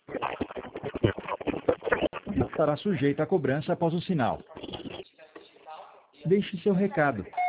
Estará sujeita à cobrança após o sinal. Deixe seu recado.